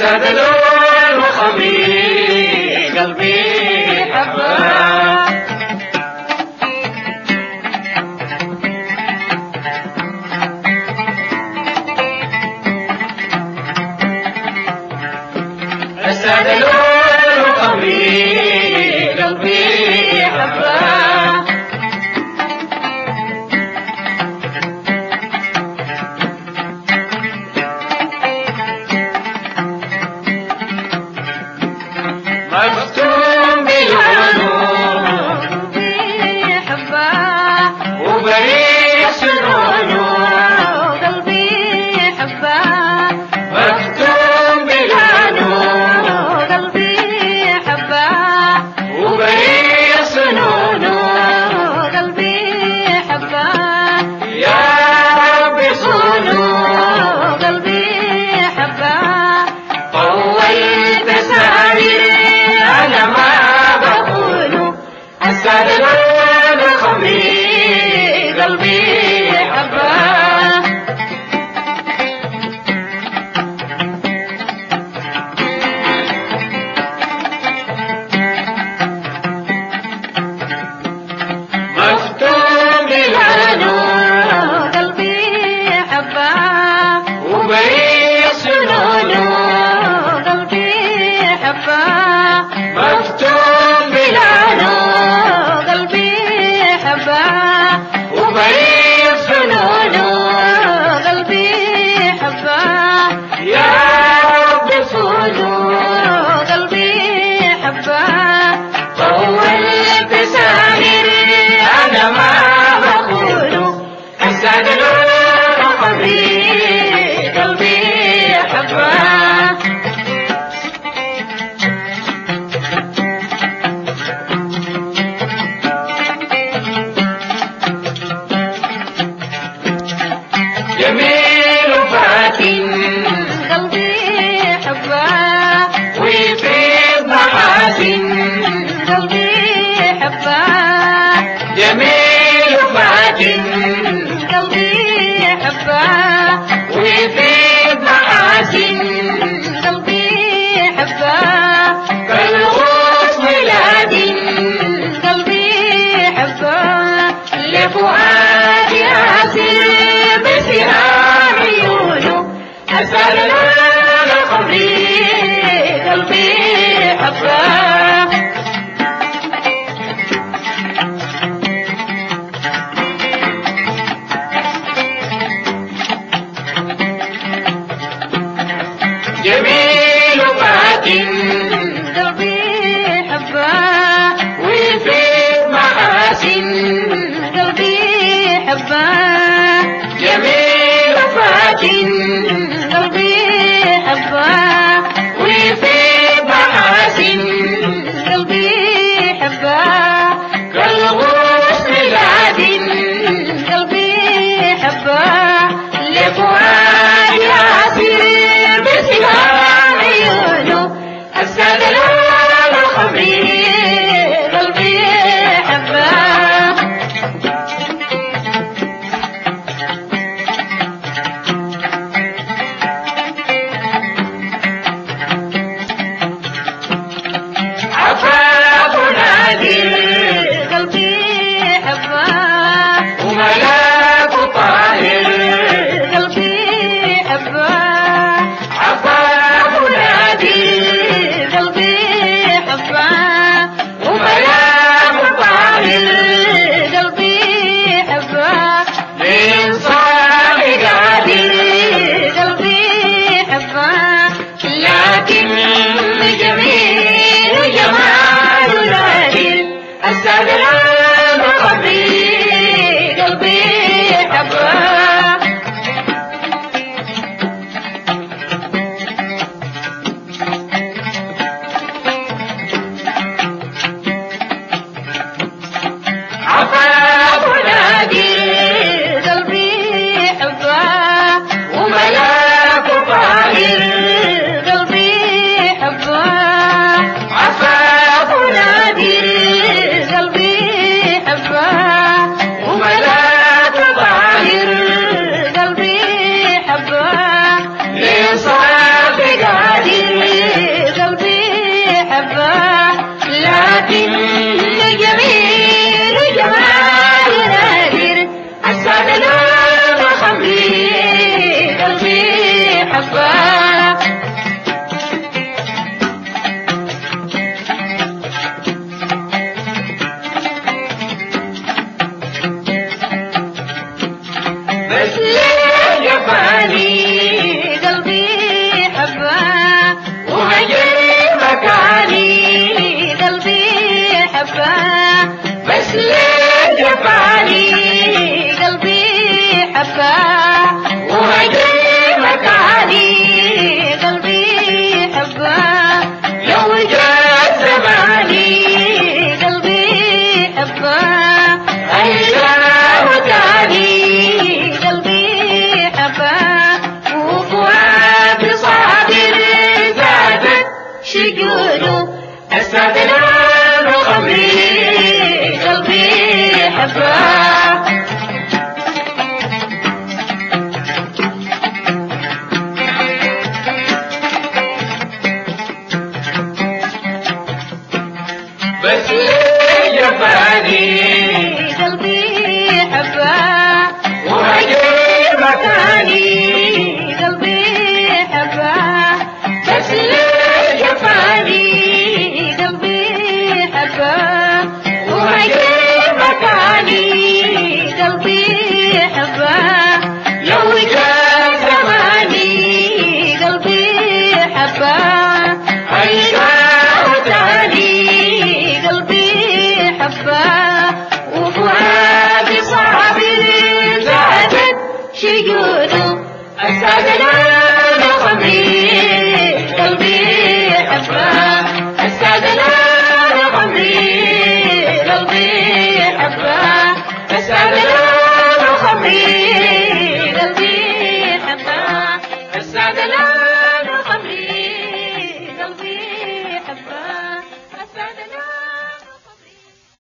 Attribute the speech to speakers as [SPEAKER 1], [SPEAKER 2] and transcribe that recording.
[SPEAKER 1] أسد لون وخميل قلبي حباه أسد لون وخميل قلبي حباه مختوم بالعنون
[SPEAKER 2] قلبي حباه
[SPEAKER 1] وبريء سنونه
[SPEAKER 2] قلبي حباه
[SPEAKER 1] مختوم بالعنون
[SPEAKER 2] قلبي حباه
[SPEAKER 1] وبريء سنونه
[SPEAKER 2] قلبي حباه
[SPEAKER 1] يا رب صونه
[SPEAKER 2] قلبي حباه
[SPEAKER 1] طولت سعيري على ما بقوله أسد لون خميل قلبي حباه مختوم بالعنون
[SPEAKER 2] قلبي حباه
[SPEAKER 1] وبريء سنونه
[SPEAKER 2] قلبي حباه
[SPEAKER 1] مختوم بالعنون
[SPEAKER 2] قلبي حباه
[SPEAKER 1] وبريء سنونه
[SPEAKER 2] قلبي حباه
[SPEAKER 1] يا رب صونه
[SPEAKER 2] قلبي حباه
[SPEAKER 1] طولت سعيري على ما بقوله أسد لون خميل قلبي حباه جميل فاتن
[SPEAKER 2] قلبي حباه
[SPEAKER 1] ويفيض محاسن
[SPEAKER 2] قلبي حباه
[SPEAKER 1] جميل فاتن
[SPEAKER 2] قلبي حباه
[SPEAKER 1] ويفيض محاسن
[SPEAKER 2] قلبي حباه
[SPEAKER 1] كالغوص ميلاد
[SPEAKER 2] قلبي حباه
[SPEAKER 1] لفؤادي آسر بسهام عيونه أسأل لون خميل قلبي حباه جميل فاتن
[SPEAKER 2] قلبي حباه
[SPEAKER 1] ويفيد محاسن
[SPEAKER 2] قلبي حباه
[SPEAKER 1] جميل فاتن
[SPEAKER 2] قلبي حباه
[SPEAKER 1] ويفيد محاسن
[SPEAKER 2] حباه
[SPEAKER 1] بس ليه جفاني
[SPEAKER 2] قلبي حباه
[SPEAKER 1] وهجي مكاني
[SPEAKER 2] قلبي حباه
[SPEAKER 1] لو جاء زماني
[SPEAKER 2] قلبي حباه
[SPEAKER 1] أيام تاني
[SPEAKER 2] قلبي حباه
[SPEAKER 1] وفؤاد صابر زادت
[SPEAKER 2] شجونه
[SPEAKER 1] أستدلال خمري
[SPEAKER 2] قلبي حباه
[SPEAKER 1] بس ليه جفاني
[SPEAKER 2] قلبي حباه
[SPEAKER 1] وهجي مكاني
[SPEAKER 2] قلبي حباه
[SPEAKER 1] بس ليه جفاني
[SPEAKER 2] قلبي حباه
[SPEAKER 1] وهجي مكاني
[SPEAKER 2] قلبي حباه
[SPEAKER 1] لو جاء زماني
[SPEAKER 2] قلبي حباه
[SPEAKER 1] أيام تاني
[SPEAKER 2] قلبي حباه
[SPEAKER 1] وفؤاد صابر زادت
[SPEAKER 2] شجونه
[SPEAKER 1] أستدلال خمري
[SPEAKER 2] قلبي حباه
[SPEAKER 1] أستدلال خمري
[SPEAKER 2] قلبي حباه
[SPEAKER 1] أستدلال